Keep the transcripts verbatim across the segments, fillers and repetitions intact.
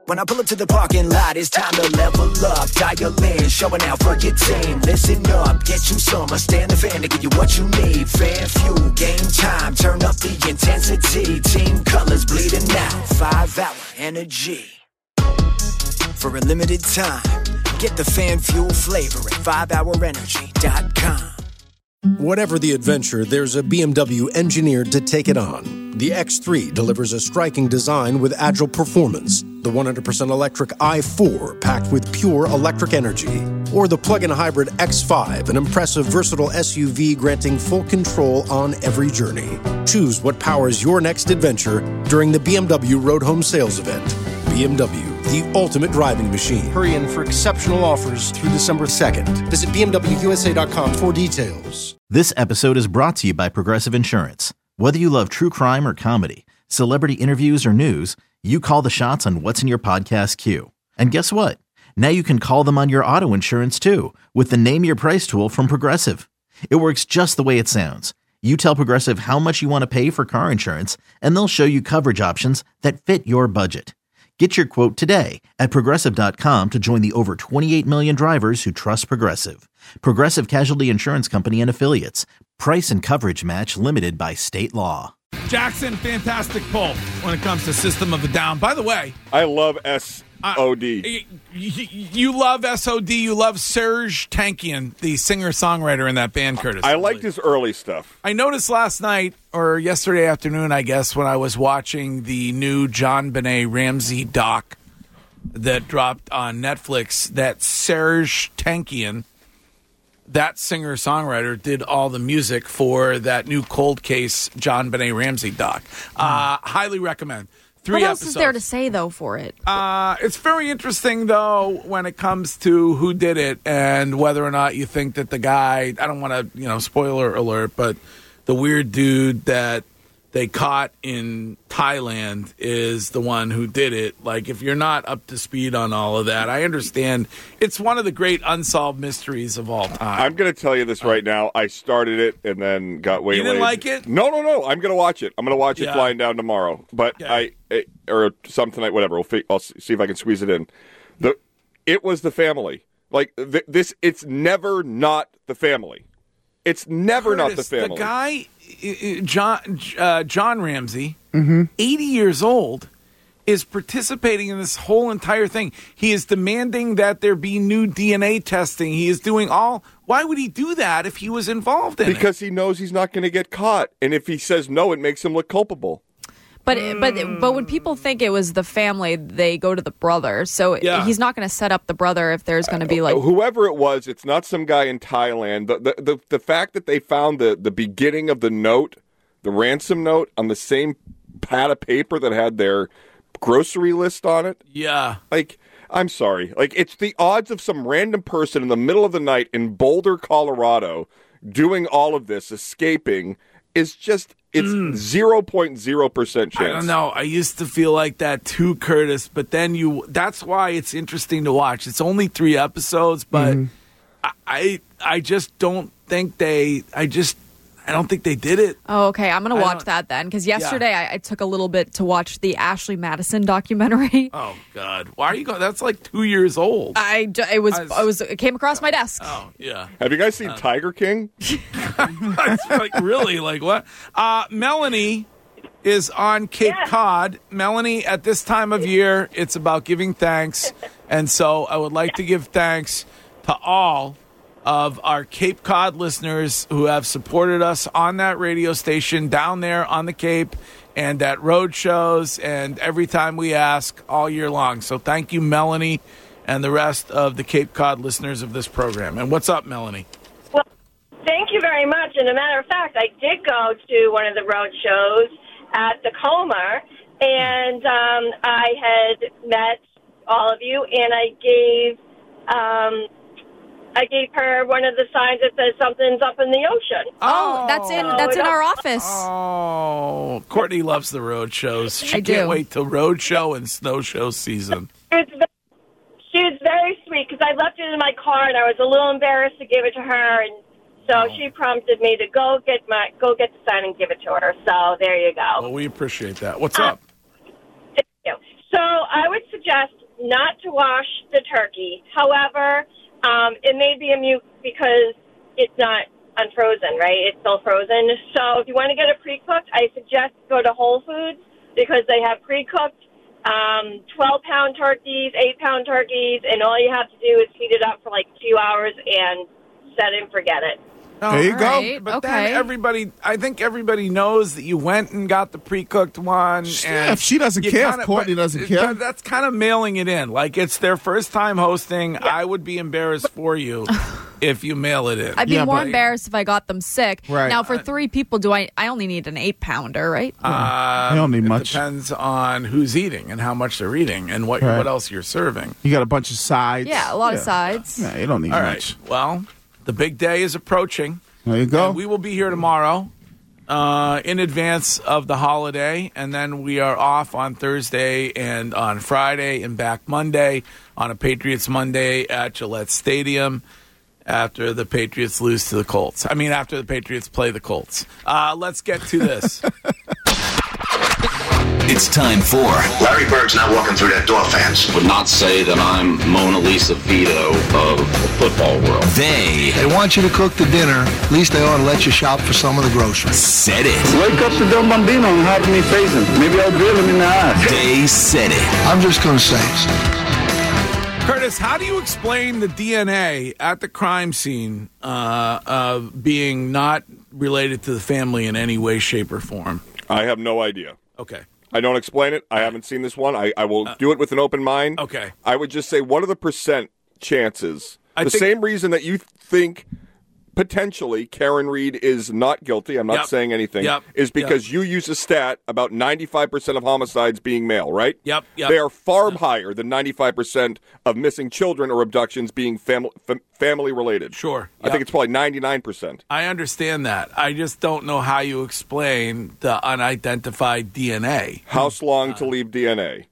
When I pull up to the parking lot, it's time to level up. Dial in, showing out for your team. Listen up, get you some. I stand the fan to give you what you need. Fan fuel, game time, turn up the intensity. Team colors bleeding out, five hour energy. For a limited time, get the fan fuel flavor at five hour energy dot com. Whatever the adventure, there's a B M W engineered to take it on. The X three delivers a striking design with agile performance. The one hundred percent electric i four packed with pure electric energy. Or the plug-in hybrid X five, an impressive versatile S U V granting full control on every journey. Choose what powers your next adventure during the B M W Road Home Sales Event. B M W, the ultimate driving machine. Hurry in for exceptional offers through December second. Visit B M W U S A dot com for details. This episode is brought to you by Progressive Insurance. Whether you love true crime or comedy, celebrity interviews or news, you call the shots on what's in your podcast queue. And guess what? Now you can call them on your auto insurance too with the Name Your Price tool from Progressive. It works just the way it sounds. You tell Progressive how much you want to pay for car insurance, and they'll show you coverage options that fit your budget. Get your quote today at Progressive dot com to join the over twenty-eight million drivers who trust Progressive. Progressive Casualty Insurance Company and Affiliates. Price and coverage match limited by state law. Jackson, fantastic pull when it comes to System of a Down. By the way, I love S O D. Uh, you, you love S O D. You love Serj Tankian, the singer-songwriter in that band, Curtis. I liked his early stuff. I noticed last night, or yesterday afternoon, I guess, when I was watching the new JonBenet Ramsey doc that dropped on Netflix, that Serj Tankian, that singer-songwriter, did all the music for that new Cold Case JonBenet Ramsey doc. Uh, highly recommend. Three what else episodes. is there to say, though, for it? Uh, it's very interesting, though, when it comes to who did it and whether or not you think that the guy, I don't want to, you know, spoiler alert, but the weird dude that they caught in Thailand is the one who did it. Like, if you're not up to speed on all of that, I understand. It's one of the great unsolved mysteries of all time. I'm going to tell you this right now. I started it and then got waylaid. You didn't like it? No, no, no. I'm going to watch it. I'm going to watch it Yeah. flying down tomorrow. But Yeah. I, it, or some tonight, whatever. We'll fi- I'll see if I can squeeze it in. The, it was the family. Like, th- this, it's never not the family. It's never Curtis, not the family. The guy, uh, John uh, John Ramsey, Mm-hmm. eighty years old, is participating in this whole entire thing. He is demanding that there be new D N A testing. He is doing all. Why would he do that if he was involved in Because it? he knows he's not going to get caught. And if he says no, it makes him look culpable. But but but when people think it was the family, they go to the brother. So Yeah. he's not going to set up the brother if there's going to be like. Whoever it was, it's not some guy in Thailand. The, the the the fact that they found the the beginning of the note, the ransom note, on the same pad of paper that had their grocery list on it. Yeah. Like, I'm sorry. Like, it's the odds of some random person in the middle of the night in Boulder, Colorado, doing all of this, escaping, is just, it's zero point zero percent chance. I don't know. I used to feel like that too, Curtis. But then you, that's why it's interesting to watch. It's only three episodes, but Mm-hmm. I, I, I just don't think they, I just, I don't think they did it. Oh, okay. I'm going I to watch don't- that then. Because yesterday I, I took a little bit to watch the Ashley Madison documentary. Oh, God. Why are you going? That's like two years old. I, ju- it was, I was- I was, it came across my desk. Oh, yeah. Have you guys seen Tiger King? It's like, really? Like, what? Uh, Melanie is on Cape Cod. Melanie, at this time of year, it's about giving thanks. And so I would like to give thanks to all of our Cape Cod listeners who have supported us on that radio station down there on the Cape and at road shows and every time we ask all year long. So thank you, Melanie, and the rest of the Cape Cod listeners of this program. And what's up, Melanie? Well, thank you very much. And a matter of fact, I did go to one of the road shows at Tacoma, and um, I had met all of you, and I gave um, I gave her one of the signs that says something's up in the ocean. Oh, that's in that's in our office. Oh, Courtney loves the road shows. She I can't do. wait till road show and snow show season. It's She was very sweet because I left it in my car and I was a little embarrassed to give it to her, and so she prompted me to go get my go get the sign and give it to her. So there you go. Well, we appreciate that. What's Uh, up? Thank you. So I would suggest not to wash the turkey. However, um, it may be a mute because it's not unfrozen, right? It's still frozen. So if you want to get it pre-cooked, I suggest go to Whole Foods because they have pre-cooked um, twelve-pound turkeys, eight-pound turkeys, and all you have to do is heat it up for like two hours and set it and forget it. Oh, there you all go. right. But Okay. then everybody, I think everybody knows that you went and got the pre-cooked one. Yeah, And if she doesn't you care, if kinda- Courtney but- doesn't care. but That's kind of mailing it in. Like it's their first time hosting. I would be embarrassed for you if you mail it in. I'd be Yeah, more but- embarrassed if I got them sick. Right. Now, for three people, do I? I only need an eight-pounder, right? Uh, You don't need it much. depends on who's eating and how much they're eating and what Right. what else you're serving. You got a bunch of sides. yeah, a lot of sides. Yeah, you don't need All much. right. Well, the big day is approaching. There you go. And we will be here tomorrow uh, in advance of the holiday, and then we are off on Thursday and on Friday and back Monday on a Patriots Monday at Gillette Stadium after the Patriots lose to the Colts. I mean, after the Patriots play the Colts. Uh, let's get to this. It's time for Larry Bird's not walking through that door, fans. Would not say that I'm Mona Lisa Vito of the football world. They They want you to cook the dinner. At least they ought to let you shop for some of the groceries. Said It. Wake up to Don Bambino and have me face him. Maybe I'll drill him in the eye. They Said It. I'm just going to say it. Curtis, how do you explain the D N A at the crime scene uh, uh, being not related to the family in any way, shape, or form? I have no idea. Okay. I don't explain it. I haven't seen this one. I, I will do it with an open mind. Okay. I would just say, what are the percent chances? I the think- same reason that you think potentially Karen Reed is not guilty, I'm not Yep. saying anything, Yep. is because you use a stat about ninety-five percent of homicides being male, right? Yep, yep. They are far higher than ninety-five percent of missing children or abductions being fam- fam- family related. Sure. I think Yep. it's probably ninety-nine percent. I understand that. I just don't know how you explain the unidentified D N A. House long to leave D N A.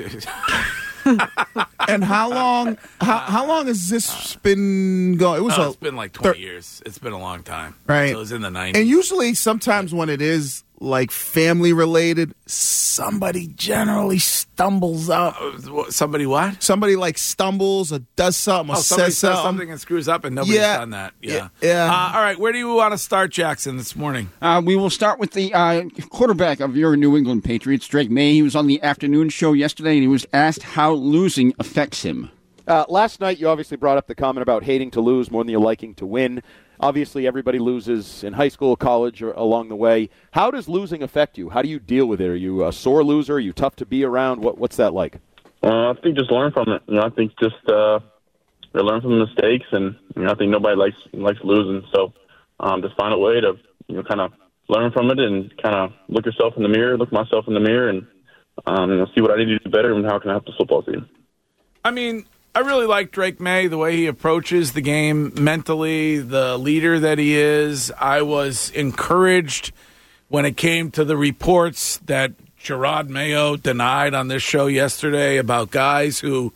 And how long? How, how long has this been going? It was Oh, a, it's been like twenty thir- years. It's been a long time. Right. So it was in the nineties. And usually, sometimes when it is like family related, somebody generally stumbles up. Somebody what? Somebody like stumbles or does something or Oh, somebody says says something. something and screws up, and nobody's Yeah. done that. Yeah. Yeah. Uh, all right. Where do you want to start, Jackson, this morning? Uh, we will start with the uh, quarterback of your New England Patriots, Drake May. He was on the afternoon show yesterday, and he was asked how losing affects him. Uh, last night, you obviously brought up the comment about hating to lose more than you're liking to win. Obviously, everybody loses in high school, college, or along the way. How does losing affect you? How do you deal with it? Are you a sore loser? Are you tough to be around? What, what's that like? Uh, I think just learn from it. You know, I think just uh, learn from the mistakes, and you know, I think nobody likes likes losing. So um, just find a way to you know kind of learn from it and kind of look yourself in the mirror, look myself in the mirror, and um, you know, see what I need to do better and how can I help the football team. I mean, I really like Drake May, the way he approaches the game mentally, the leader that he is. I was encouraged when it came to the reports that Gerard Mayo denied on this show yesterday about guys who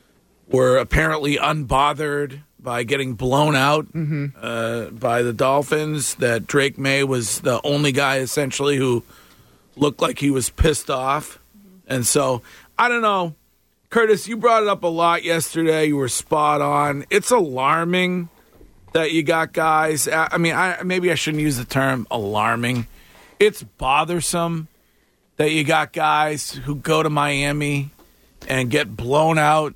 were apparently unbothered by getting blown out Mm-hmm. uh, by the Dolphins, that Drake May was the only guy essentially who looked like he was pissed off. And so, I don't know. Curtis, you brought it up a lot yesterday. You were spot on. It's alarming that you got guys. I mean, I, maybe I shouldn't use the term alarming. It's bothersome that you got guys who go to Miami and get blown out.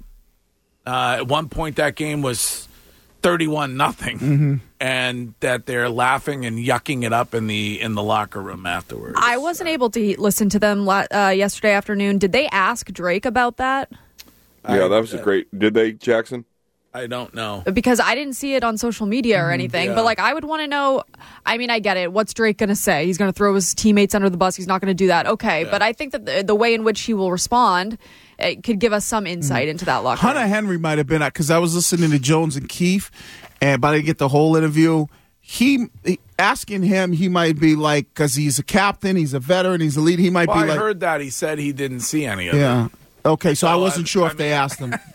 Uh, at one point, that game was thirty-one nothing, Mm-hmm. and that they're laughing and yucking it up in the in the locker room afterwards. I wasn't able to he- listen to them la- uh, yesterday afternoon. Did they ask Drake about that? Yeah, that was a great. Did they, Jackson? I don't know. Because I didn't see it on social media or anything. yeah. But, like, I would want to know. I mean, I get it. What's Drake going to say? He's going to throw his teammates under the bus. He's not going to do that. Okay. Yeah. But I think that the, the way in which he will respond it could give us some insight into that locker room. Hunter Henry might have been, because I was listening to Jones and Keefe, and but I didn't get the whole interview. He, he asking him, he might be like, because he's a captain, he's a veteran, he's a leader. He might Well, be I like, heard that. He said he didn't see any of yeah. it. Okay, so I Well, wasn't I- sure I if they mean- asked him.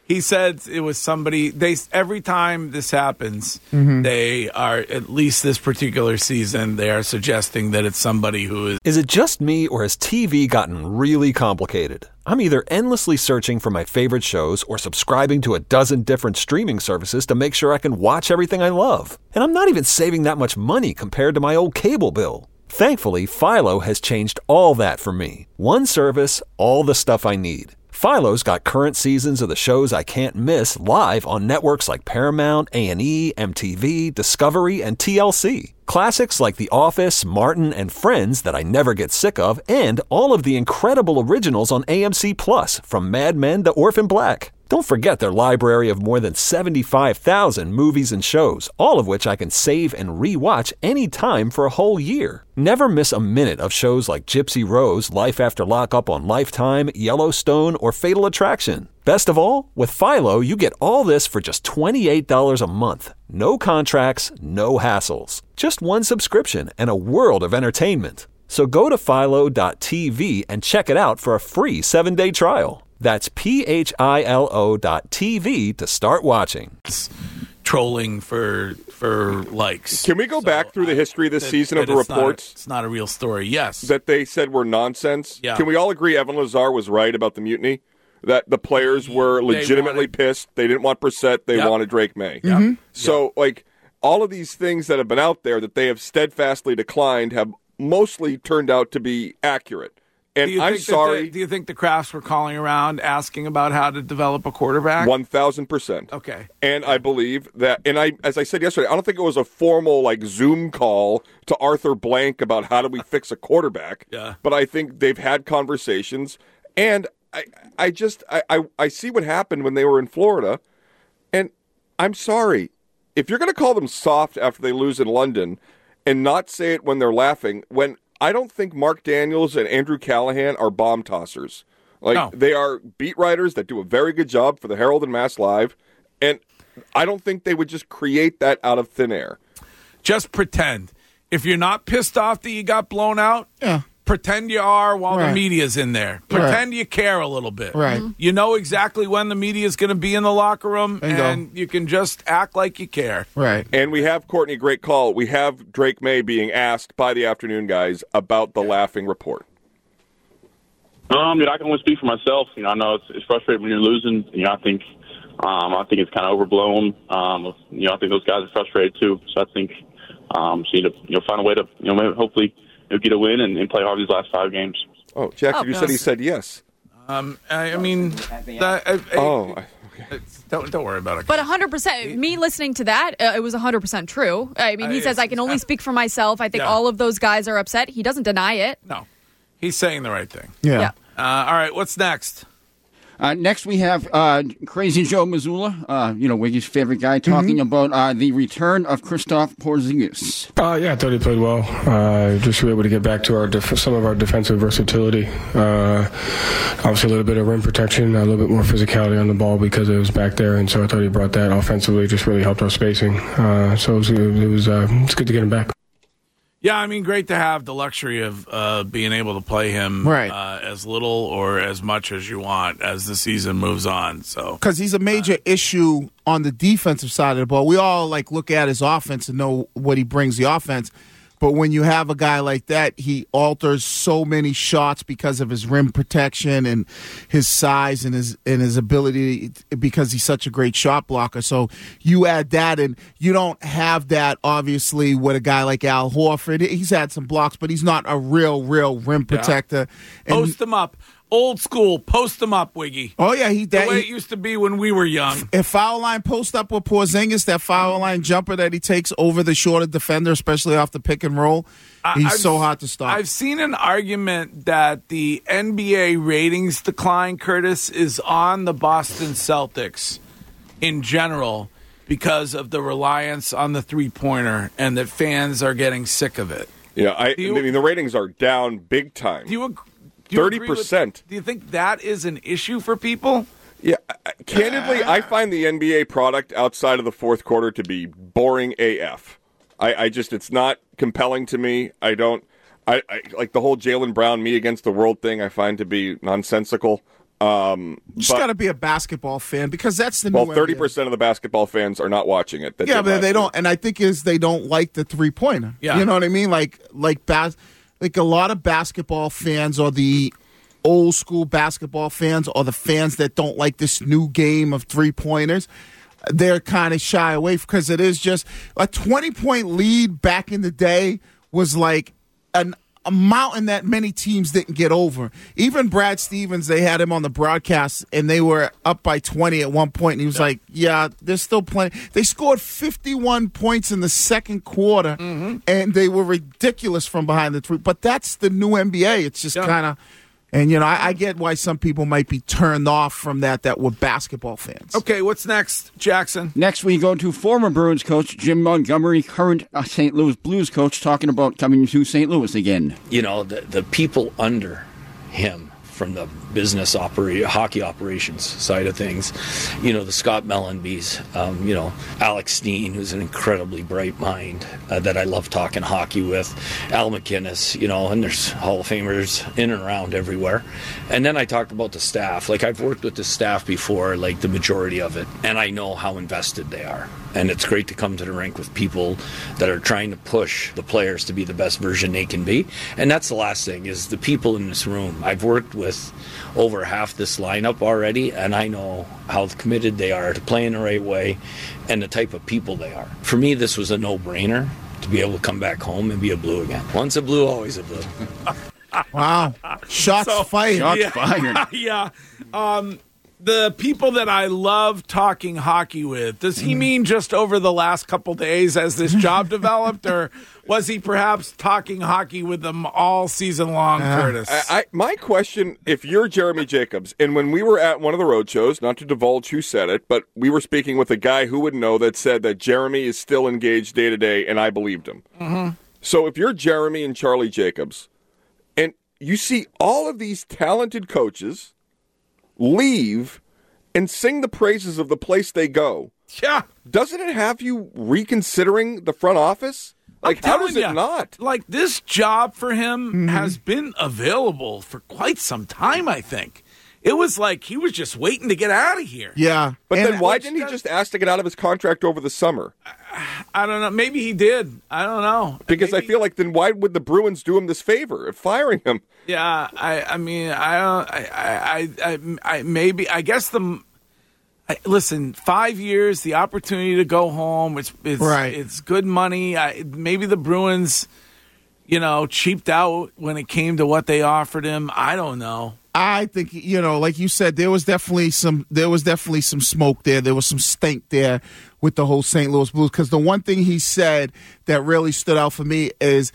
He said it was somebody. They every time this happens, Mhm. they are at least this particular season. They are suggesting that it's somebody who is. Is it just me, or has T V gotten really complicated? I'm either endlessly searching for my favorite shows or subscribing to a dozen different streaming services to make sure I can watch everything I love. And I'm not even saving that much money compared to my old cable bill. Thankfully, Philo has changed all that for me. One service, all the stuff I need. Philo's got current seasons of the shows I can't miss live on networks like Paramount, A and E, M T V, Discovery, and T L C. Classics like The Office, Martin, and Friends that I never get sick of, and all of the incredible originals on A M C Plus, from Mad Men to Orphan Black. Don't forget their library of more than seventy-five thousand movies and shows, all of which I can save and re-watch anytime for a whole year. Never miss a minute of shows like Gypsy Rose, Life After Lockup on Lifetime, Yellowstone, or Fatal Attraction. Best of all, with Philo, you get all this for just twenty-eight dollars a month. No contracts, no hassles. Just one subscription and a world of entertainment. So go to philo dot t v and check it out for a free seven-day trial. That's P H I L O dot T V to start watching. Trolling for for likes. Can we go back through the history this That- season of that the it's not a- reports? it's not a real story. Yes. That they said were nonsense? Yeah. Can we all agree Evan Lazar was right about the mutiny? That the players were legitimately wanted- pissed. They didn't want Brissett. They Yep. wanted Drake May. Yep. Mhm. So, like, all of these things that have been out there that they have steadfastly declined have mostly turned out to be accurate. And do you I'm think that sorry. the- do you think the Crafts were calling around asking about how to develop a quarterback? One thousand percent. Okay. And I believe that, and I, as I said yesterday, I don't think it was a formal like Zoom call to Arthur Blank about how do we fix a quarterback. Yeah. But I think they've had conversations, and I, I just, I, I, I see what happened when they were in Florida, and I'm sorry if you're going to call them soft after they lose in London, and not say it when they're laughing when. I don't think Mark Daniels and Andrew Callahan are bomb tossers. Like No. they are beat writers that do a very good job for the Herald and Mass Live, and I don't think they would just create that out of thin air. Just pretend. If you're not pissed off that you got blown out, yeah. pretend you are while Right. the media's in there. Right. Pretend you care a little bit. Right. You know exactly when the media's going to be in the locker room, Bingo. and you can just act like you care. Right. And we have, Courtney, great call. We have Drake May being asked by the afternoon guys about the laughing report. Um, you know, I can only speak for myself. You know, I know it's, it's frustrating when you're losing. You know, I think, um, I think it's kind of overblown. Um, you know, I think those guys are frustrated too. So I think, um, so you need to, you know, find a way to, you know, maybe hopefully you know, get a win and, and play hard these last five games. Oh, Jackie, Oh, you no. said he said yes. Um, I, I mean, that, I, I, Oh, it's- don't don't worry about it. But one hundred percent, me listening to that, uh, it was one hundred percent true. I mean, he Uh, says, I can only speak for myself. I think Yeah. all of those guys are upset. He doesn't deny it. No. He's saying the right thing. Yeah. Yeah. Uh, all right, what's next? Uh, next, we have uh, Crazy Joe Missoula, uh, you know, Wiggy's favorite guy, talking about uh, the return of Christoph Porzingis. Uh, yeah, I thought he played well. Uh, just were able to get back to our def- some of our defensive versatility. Uh, obviously, a little bit of rim protection, a little bit more physicality on the ball because it was back there, and so I thought he brought that offensively. Just really helped our spacing. Uh, so it was, it was uh, it's good to get him back. Yeah, I mean, great to have the luxury of uh, being able to play him Right. uh, as little or as much as you want as the season moves on. So Because he's a major issue on the defensive side of the ball. We all like look at his offense and know what he brings the offense. But when you have a guy like that, he alters so many shots because of his rim protection and his size and his and his ability because he's such a great shot blocker. So you add that, and you don't have that obviously with a guy like Al Horford. He's had some blocks, but he's not a real, real rim protector. And- post them up. Old school, post them up, Wiggy. Oh yeah, he that the way he- it used to be when we were young. If foul line post up with Porzingis, that foul line jumper that he takes over the shorter defender, especially off the pick and roll, he's I've- so hard to stop. I've seen an argument that the N B A ratings decline, Curtis, is on the Boston Celtics in general because of the reliance on the three-pointer and that fans are getting sick of it. Yeah, I, Do you- I mean, the ratings are down big time. Do you agree? Do you agree with- thirty percent. Do you think that is an issue for people? Yeah, I- candidly, I find the N B A product outside of the fourth quarter to be boring A F. I, I just, it's not compelling to me. I don't, I, I like the whole Jaylen Brown me against the world thing. I find to be nonsensical. Um, You just got to be a basketball fan because that's the well, new thirty N B A. percent of the basketball fans are not watching it. That Yeah, did but last they year. don't, and I think is they don't like the three pointer. Yeah. You know what I mean? Like like bas- like a lot of basketball fans are the old school basketball fans or the fans that don't like this new game of three pointers. They're kind of shy away because it is just a twenty point lead back in the day was like an a mountain that many teams didn't get over. Even Brad Stevens, they had him on the broadcast, and they were up by twenty at one point, and he was yeah. like, yeah, there's still plenty. They scored fifty-one points in the second quarter, mm-hmm. and they were ridiculous from behind the three. But that's the new N B A. It's just yeah. kind of... And, you know, I, I get why some people might be turned off from that that were basketball fans. Okay, what's next, Jackson? Next, we go to former Bruins coach Jim Montgomery, current uh, Saint Louis Blues coach, talking about coming to Saint Louis again. You know, the, the people under him from the business opera- hockey operations side of things, you know, the Scott Mellenbys, um, you know, Alex Steen, who's an incredibly bright mind uh, that I love talking hockey with, Al McInnes, you know, and there's Hall of Famers in and around everywhere. And then I talked about the staff. Like, I've worked with the staff before, like the majority of it, and I know how invested they are. And it's great to come to the rink with people that are trying to push the players to be the best version they can be. And that's the last thing, is the people in this room. I've worked with over half this lineup already, and I know how committed they are to playing the right way and the type of people they are. For me, this was a no-brainer to be able to come back home and be a Blue again. Once a Blue, always a Blue. Wow. Shots So, fired. Shots yeah, fired. yeah. Um, the people that I love talking hockey with, does he mean just over the last couple days as this job developed, or was he perhaps talking hockey with them all season long, uh, Curtis? I, I, my question, if you're Jeremy Jacobs, and when we were at one of the road shows, not to divulge who said it, but we were speaking with a guy who would know that said that Jeremy is still engaged day to day, and I believed him. Mm-hmm. So if you're Jeremy and Charlie Jacobs, and you see all of these talented coaches leave and sing the praises of the place they go, yeah, doesn't it have you reconsidering the front office? Like, how does it you, not? Like, this job for him Mm-hmm. has been available for quite some time, I think. It was like he was just waiting to get out of here. Yeah. But and then why didn't he just ask to get out of his contract over the summer? I don't know. Maybe he did. I don't know. Because Maybe. I feel like then why would the Bruins do him this favor of firing him? Yeah, I, I mean, I don't, I, I, I, I, maybe, I guess the, I, listen, five years, the opportunity to go home, it's, it's, right. it's good money. I, maybe the Bruins, you know, cheaped out when it came to what they offered him. I don't know. I think, you know, like you said, there was definitely some there was definitely some smoke there. There was some stink there with the whole Saint Louis Blues. Because the one thing he said that really stood out for me is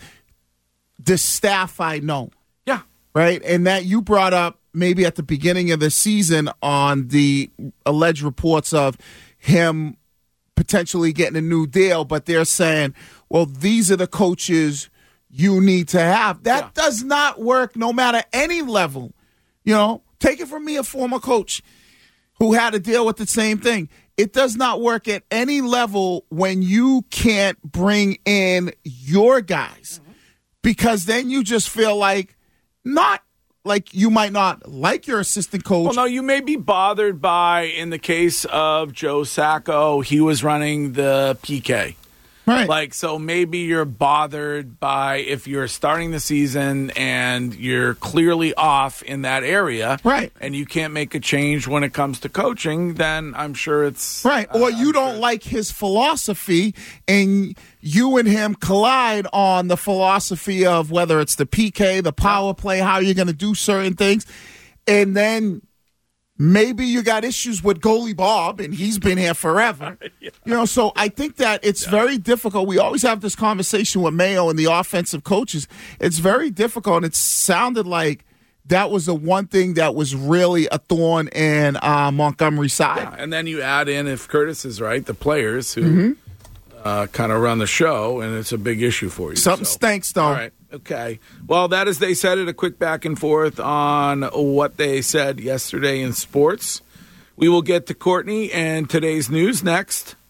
the staff I know. Yeah. Right? And that you brought up maybe at the beginning of the season on the alleged reports of him potentially getting a new deal, but they're saying, well, these are the coaches you need to have. That yeah. does not work no matter any level. You know, take it from me, a former coach who had to deal with the same thing. It does not work at any level when you can't bring in your guys, mm-hmm. because then you just feel like not like you might not like your assistant coach. Well, no, you may be bothered by, in the case of Joe Sacco, he was running the P K. Right. Like, so maybe you're bothered by if you're starting the season and you're clearly off in that area. Right. And you can't make a change when it comes to coaching, then I'm sure it's... Right. Uh, or you I'm don't sure. like his philosophy, and you and him collide on the philosophy of whether it's the P K, the power play, how you're going to do certain things. And then... maybe you got issues with goalie Bob, and he's been here forever. yeah. You know, so I think that it's yeah. very difficult. We always have this conversation with Mayo and the offensive coaches. It's very difficult. It sounded like that was the one thing that was really a thorn in uh, Montgomery's side. Yeah. And then you add in, if Curtis is right, the players who mm-hmm. uh, kind of run the show, and it's a big issue for you. Something so. stinks, though. All right. Okay. Well, that is, they said it, a quick back and forth on what they said yesterday in sports. We will get to Courtney and today's news next.